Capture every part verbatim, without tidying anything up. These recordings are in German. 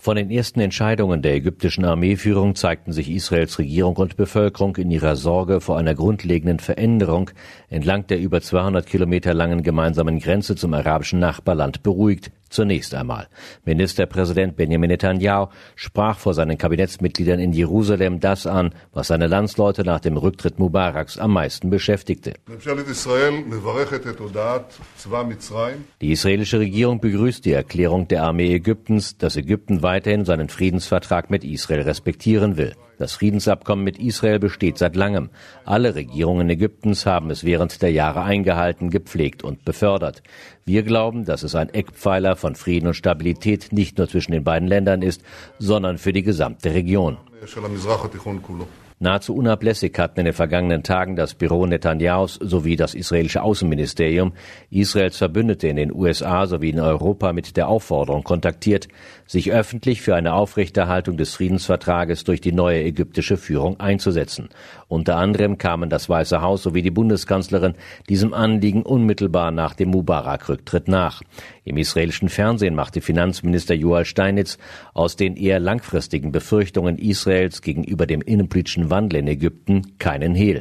Von den ersten Entscheidungen der ägyptischen Armeeführung zeigten sich Israels Regierung und Bevölkerung in ihrer Sorge vor einer grundlegenden Veränderung entlang der über zweihundert Kilometer langen gemeinsamen Grenze zum arabischen Nachbarland beruhigt. Zunächst einmal. Ministerpräsident Benjamin Netanyahu sprach vor seinen Kabinettsmitgliedern in Jerusalem das an, was seine Landsleute nach dem Rücktritt Mubaraks am meisten beschäftigte. Die israelische Regierung begrüßt die Erklärung der Armee Ägyptens, dass Ägypten weiterhin seinen Friedensvertrag mit Israel respektieren will. Das Friedensabkommen mit Israel besteht seit langem. Alle Regierungen Ägyptens haben es während der Jahre eingehalten, gepflegt und befördert. Wir glauben, dass es ein Eckpfeiler von Frieden und Stabilität nicht nur zwischen den beiden Ländern ist, sondern für die gesamte Region. Nahezu unablässig hatten in den vergangenen Tagen das Büro Netanyahus sowie das israelische Außenministerium Israels Verbündete in den U S A sowie in Europa mit der Aufforderung kontaktiert, sich öffentlich für eine Aufrechterhaltung des Friedensvertrages durch die neue ägyptische Führung einzusetzen. Unter anderem kamen das Weiße Haus sowie die Bundeskanzlerin diesem Anliegen unmittelbar nach dem Mubarak-Rücktritt nach. Im israelischen Fernsehen machte Finanzminister Yuval Steinitz aus den eher langfristigen Befürchtungen Israels gegenüber dem innenpolitischen Wandel in Ägypten keinen Hehl.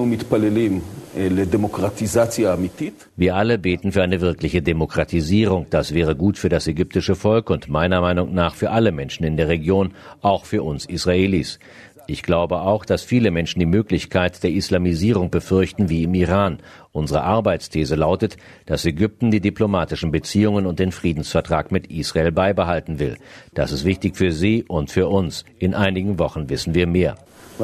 Wir alle beten für eine wirkliche Demokratisierung. Das wäre gut für das ägyptische Volk und meiner Meinung nach für alle Menschen in der Region, auch für uns Israelis. Ich glaube auch, dass viele Menschen die Möglichkeit der Islamisierung befürchten, wie im Iran. Unsere Arbeitsthese lautet, dass Ägypten die diplomatischen Beziehungen und den Friedensvertrag mit Israel beibehalten will. Das ist wichtig für sie und für uns. In einigen Wochen wissen wir mehr.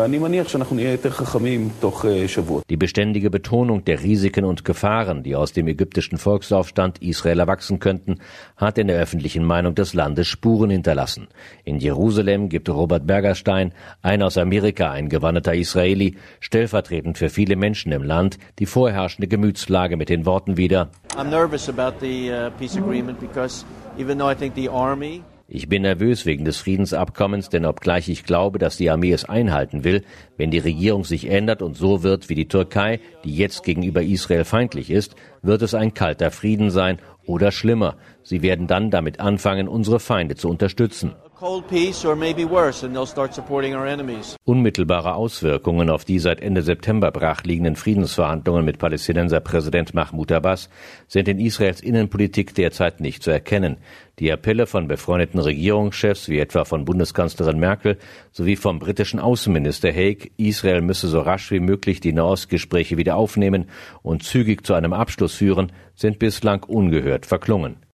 Die beständige Betonung der Risiken und Gefahren, die aus dem ägyptischen Volksaufstand Israel erwachsen könnten, hat in der öffentlichen Meinung des Landes Spuren hinterlassen. In Jerusalem gibt Robert Bergerstein, ein aus Amerika eingewanderter Israeli, stellvertretend für viele Menschen im Land, die vorherrschende Gemütslage mit den Worten wieder: I'm nervous about the uh, peace agreement because even though I think the army Ich bin nervös wegen des Friedensabkommens, denn obgleich ich glaube, dass die Armee es einhalten will, wenn die Regierung sich ändert und so wird wie die Türkei, die jetzt gegenüber Israel feindlich ist, wird es ein kalter Frieden sein oder schlimmer. Sie werden dann damit anfangen, unsere Feinde zu unterstützen. Unmittelbare Auswirkungen auf die seit Ende September brachliegenden Friedensverhandlungen mit Palästinenserpräsident Mahmoud Abbas sind in Israels Innenpolitik derzeit nicht zu erkennen. Die Appelle von befreundeten Regierungschefs wie etwa von Bundeskanzlerin Merkel sowie vom britischen Außenminister Haig, Israel müsse so rasch wie möglich die Nahostgespräche wieder aufnehmen und zügig zu einem Abschluss führen, sind bislang ungehört verklungen.